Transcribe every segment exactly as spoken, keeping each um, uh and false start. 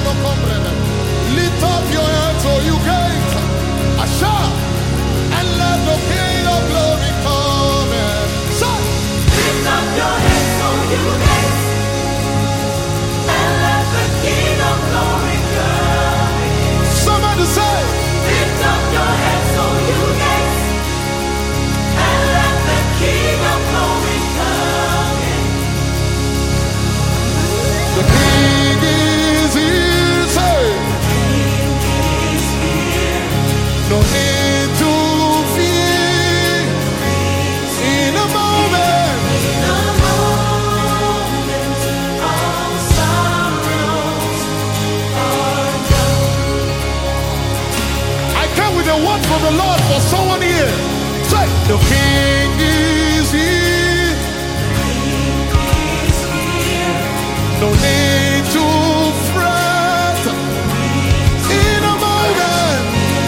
Lift up your hands, oh you gates, Asha, and let the King of glory come in. Lift up your heads, O you gates, and let the King of glory come in. Somebody say, lift up your heads, O you gates, and let the King of glory come in. the King is here, say, no need to fear. In a moment, In a moment, all sorrows are gone. I come with a word from the Lord for someone here. Say, the King is here. He's here. No need to fret. In a moment,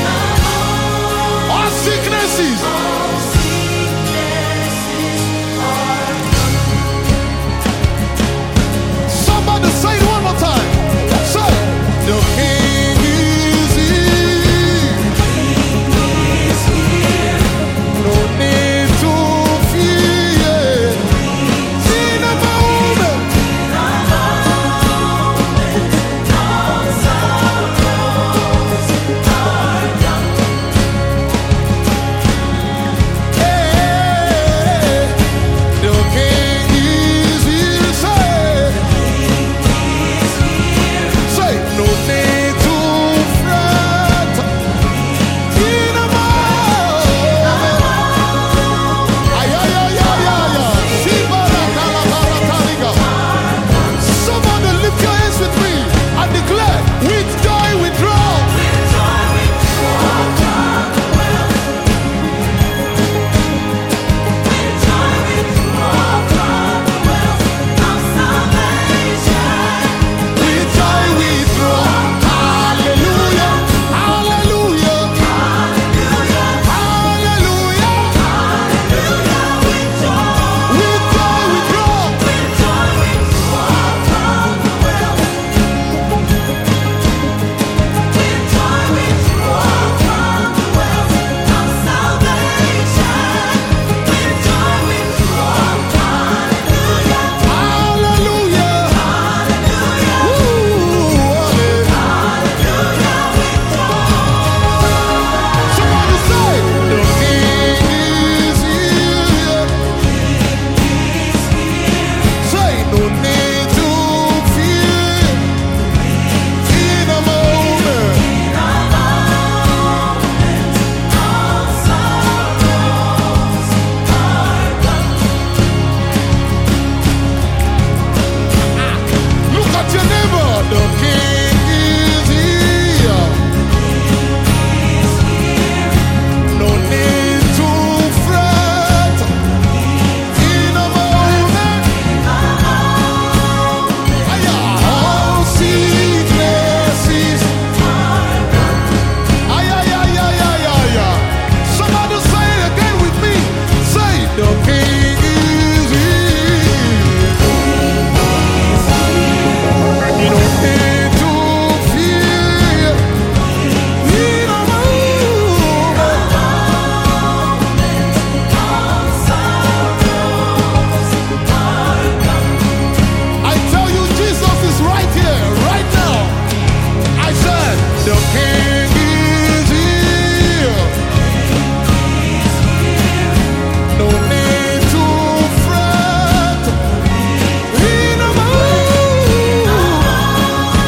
all sicknesses, All sicknesses are somebody say it one more time. Say, the King is here. He's here. No need to fear. In a moment, All sorrows are gone. hey, the King is here. Say, He's here. say, no need to fret. In a moment, ay, ay, ay, ay, ay, ay. Shibara, kala, bara, kaliga. Somebody lift your hands with me and declare, with joy we draw. With joy we draw from the well. With joy we draw from the well of salvation. With joy we draw. Hallelujah. Hallelujah. Hallelujah. Hallelujah. Hallelujah. With joy. With joy we draw. With joy we draw from the well. With joy we draw from the well of salvation. With joy we draw. Hallelujah. Hallelujah. Hallelujah. Ooh, amen. Hallelujah. With joy. Somebody say, the King is here. He's here. Say, no need to fear. In a moment, In a moment, all sorrows are gone. look at your neighbor. The King is here. He's here. No need to fret. In a moment, aya, all sicknesses. Ay, ay, ay, ay, ay, ay, ay. Somebody say it again with me. Say, the King is here. No need to fear. In a moment, All sorrows are gone. I tell you, Jesus is right here, right now. I said, the King is here. No need to fret. In a moment,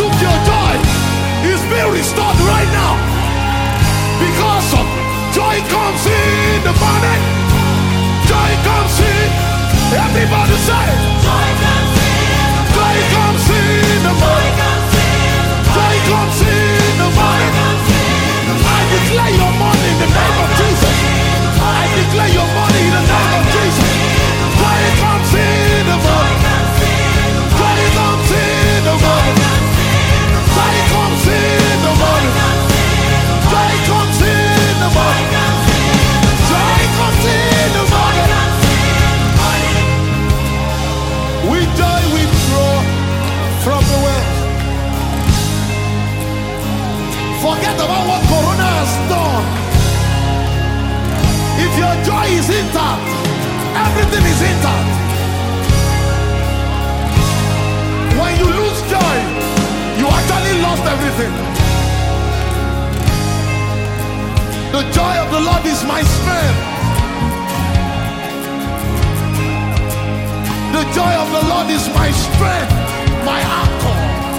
took your joy is being restored right now. Because of joy comes in the morning. Joy comes in. Everybody say, Joy comes in. joy comes in the morning. Joy comes in the morning. I declare your money in the name of Jesus. I declare your money in the name of Jesus. Joy comes in the morning. Joy comes in the morning. Joy comes in the morning. Joy comes in the morning. Joy comes in the morning. With joy we draw from the well. Forget about what Corona has done. If your joy is intact, everything is intact. When you lose joy, you actually lost everything. The joy of the Lord is my strength. The joy of the Lord is my strength, my anchor.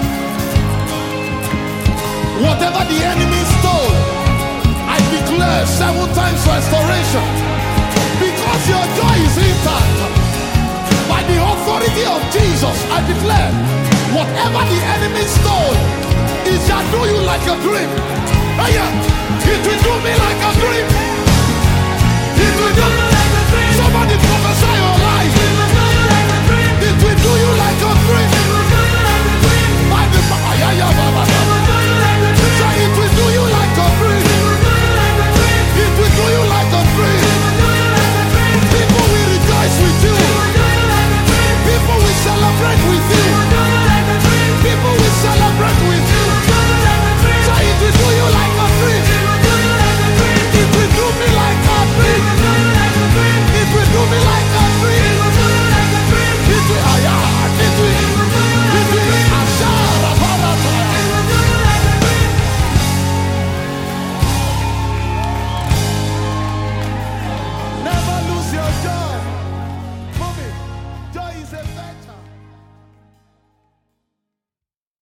Whatever the enemy stole, I declare seven times restoration. Because your joy is intact. By the authority of Jesus, I declare, whatever the enemy stole, it shall do you like a dream. Oh yeah, it will do me like a dream. It will do me